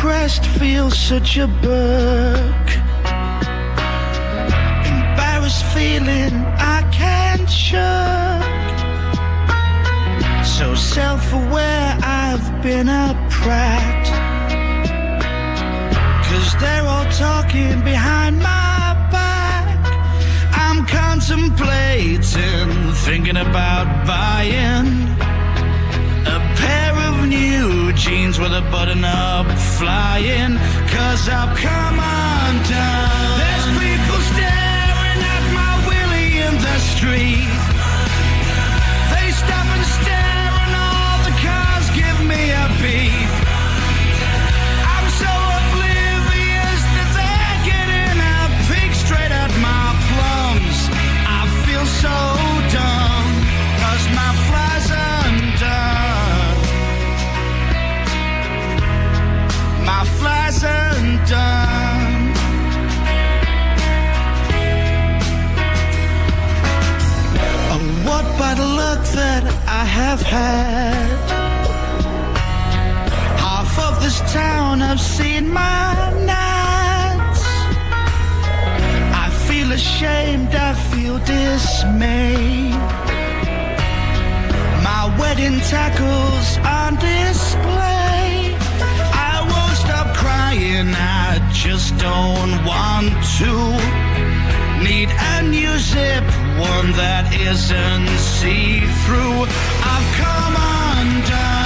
depressed, feel such a bug. Embarrassed feeling I can't shake. So self-aware, I've been a prat. 'Cause they're all talking behind my back. I'm contemplating, thinking about buying a pair of new jeans with a button-up flying. 'Cause I've come undone. There's people staring at my Willie in the street. They stop and stare and all the cars give me a beat. I'm so oblivious that they're getting a peek straight at my plums. I feel so dumb, 'cause my fly's undone. My fly's undone. Oh, what bad luck that I have had. Half of this town have seen my nights. I feel ashamed, I feel dismayed. My wedding tackles on display. I won't stop crying, I just don't want to. Need a new zip, one that isn't see-through. I've come undone.